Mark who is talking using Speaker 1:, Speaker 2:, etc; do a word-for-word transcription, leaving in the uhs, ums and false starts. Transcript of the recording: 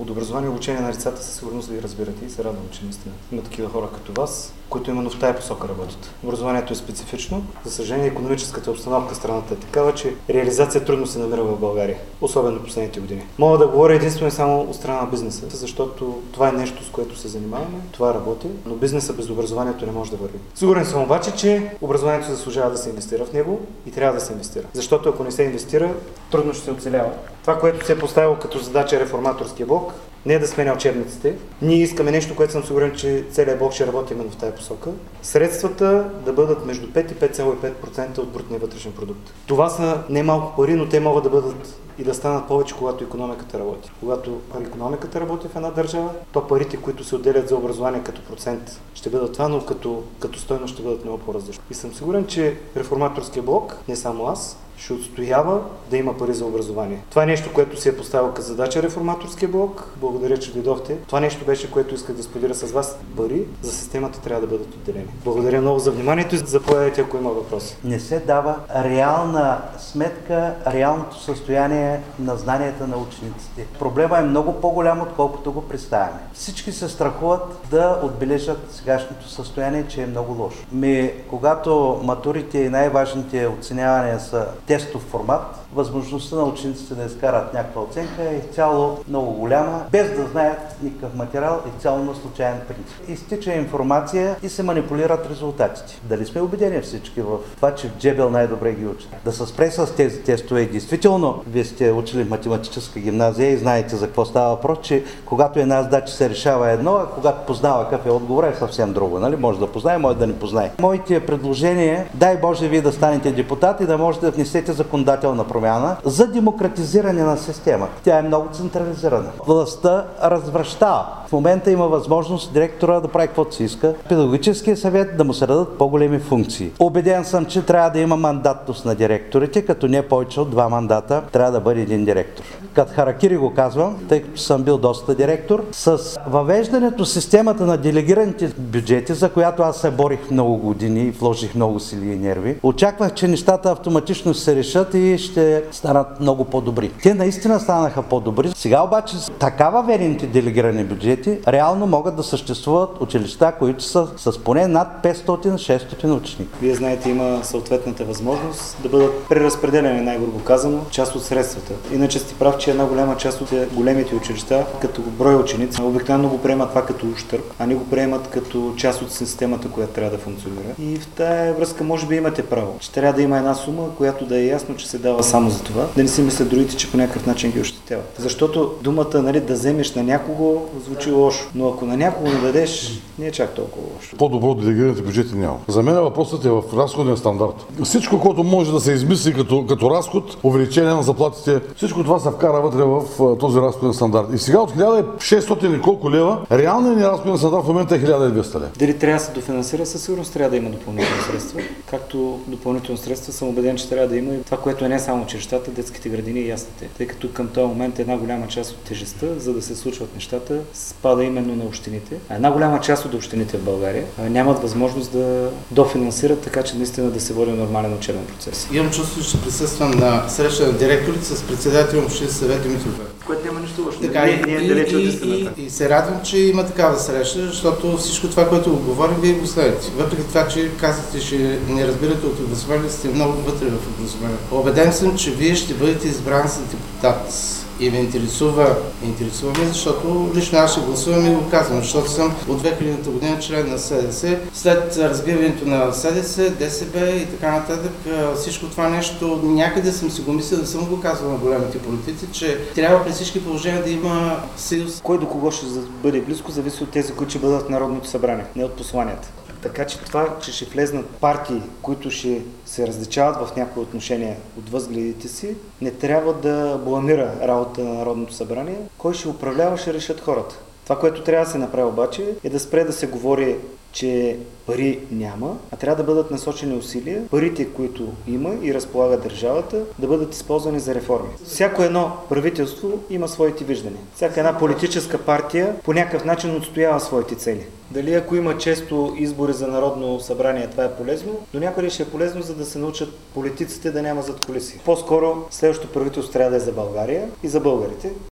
Speaker 1: От образование и обучение на децата със сигурност ви разбирате и се радвам, че наистина има такива хора като вас, които именно в тая посока работят. Образованието е специфично. За съжаление, икономическата обстановка в страната е такава, че реализация трудно се намира в България, особено в последните години. Мога да говоря единствено и само от страна на бизнеса, защото това е нещо, с което се занимаваме, това работи, но бизнеса без образованието не може да върви. Сигурен съм обаче, че образованието заслужава да се инвестира в него и трябва да се инвестира. Защото ако не се инвестира, трудно ще се оцелява. Това, което се е поставило като задача реформаторския блок, не е да сменя учебниците. Ние искаме нещо, което съм сигурен, че целият блок ще работи именно в тази посока. Средствата да бъдат между пет и пет цяло и пет процента от брутния вътрешен продукт. Това са не малко пари, но те могат да бъдат и да станат повече, когато икономиката работи. Когато икономиката работи в една държава, то парите, които се отделят за образование като процент, ще бъдат това, но като, като стойност ще бъдат много по-различни. И съм сигурен, че реформаторския блок, не само аз, ще отстоява да има пари за образование. Това е нещо, което си е поставил като задача реформаторския блок. Благодаря, че дойдохте. Това нещо беше, което исках да споделя с вас. Пари за системата трябва да бъдат отделени. Благодаря много за вниманието и заповядайте, ако има въпроси.
Speaker 2: Не се дава реална сметка, реалното състояние на знанията на учениците. Проблема е много по-голям, отколкото го представяме. Всички се страхуват да отбележат сегашното състояние, че е много лошо. Ми, когато матурите и най-важните оценявания са тестов формат, възможността на учениците да изкарат някаква оценка е изцяло много голяма, без да знаят никакъв материал, изцяло на случайен принцип. Изтича информация и се манипулират резултатите. Дали сме убедени всички в това, че в Джебел най-добре ги учат? Да се спре с тези тестове. Действително, вие сте учили в математическа гимназия и знаете за какво става въпрос, че когато една задача се решава едно, а когато познава какъв е отговор, е съвсем друго. Нали? Може да познае, може да не познае. Моите предложения, дай Боже вие да станете депутат и да можете да внесете законодателна промяна за демократизиране на системата. Тя е много централизирана. Властта развращава. В момента има възможност директора да прави каквото си иска. Педагогическия съвет да му се дадат по-големи функции. Обеден съм, че трябва да има мандатност на директорите, като не повече от два мандата трябва да бъде един директор. Като харакири го казвам, тъй като съм бил доста директор, с въвеждането системата на делегираните бюджети, за която аз се борих много години и вложих много сили и нерви, очаквах, че нещата автоматично се решат и ще станат много по-добри. Те наистина станаха по-добри. Сега обаче така въведените делегирани бюджети реално могат да съществуват училища, които са с поне над петстотин до шестстотин ученици.
Speaker 1: Вие знаете, има съответната възможност да бъдат преразпределени, най-грубо казано, част от средствата. Иначе сте прав, че една голяма част от големите училища, като брой ученици, обикновено го приемат това като ущърб, а не го приемат като част от системата, която трябва да функционира. И в тая връзка може би имате право, че трябва да има една сума, която да е ясно, че се дава само за това, да не си мислят другите, че по някакъв начин ги ощетяват. Защото думата, нали, да вземеш на някого звучи лошо, но ако на някого не дадеш, не е чак толкова лошо.
Speaker 3: По-добро делегираните бюджети няма. За мен въпросът е в разходен стандарт. Всичко, което може да се измисли като, като разход, увеличение на заплатите, всичко това се вкара вътре в този разходен стандарт. И сега от хиляда и шестстотин и колко лева, реалният ни разходен стандарт в момента е хиляда и двеста лева.
Speaker 1: Дали трябва да се дофинансира? Със сигурност трябва да има допълнителни средства. Както допълнителни средства съм убеден, че трябва да има и това, което е не само училищата, детските градини и яслите. Тъй като към този момент една голяма част от тежестта, за да се случват нещата, спада именно на общините. А една голяма част от общините в България нямат възможност да дофинансират, така че наистина да се води нормален учебен процес.
Speaker 4: Имам чувство, че ще присъствам на среща на директорите с председател на общинския съвет Димитров.
Speaker 1: Което няма нищо лошо.
Speaker 4: Така, и,
Speaker 1: не е
Speaker 4: и,
Speaker 1: далеч от
Speaker 4: и,
Speaker 1: истината.
Speaker 4: и, и се радвам, че има такава среща, защото всичко това, което го говорим, вие го следите. Въпреки това, че казахте, че не разбирате от образование, сте много вътре в образование. Обеден съм, че вие ще бъдете избран за депутат. И ме интересува, интересува ме, защото лично аз ще гласувам и го казвам, защото съм от две хилядната година член на СДС. След разбиването на СДС, ДСБ и така нататък, всичко това нещо някъде съм си го мислил, да съм го казвал на големите политици, че трябва при всички положения да има съюз.
Speaker 1: Кой до кого ще бъде близко, зависи от тези, които ще бъдат в Народното събрание, не от посланията. Така че това, че ще влезнат партии, които ще се различават в някои отношения от възгледите си, не трябва да бламира работа на Народното събрание. Кой ще управлява, ще решат хората. Това, което трябва да се направи обаче, е да спре да се говори, че пари няма, а трябва да бъдат насочени усилия, парите, които има и разполага държавата, да бъдат използвани за реформи. Всяко едно правителство има своите виждания. Всяка една политическа партия по някакъв начин отстоява своите цели. Дали ако има често избори за Народно събрание, това е полезно, но някъде ще е полезно, за да се научат политиците да няма задкулиси. По-скоро следващото правителство трябва да е за България и за българите.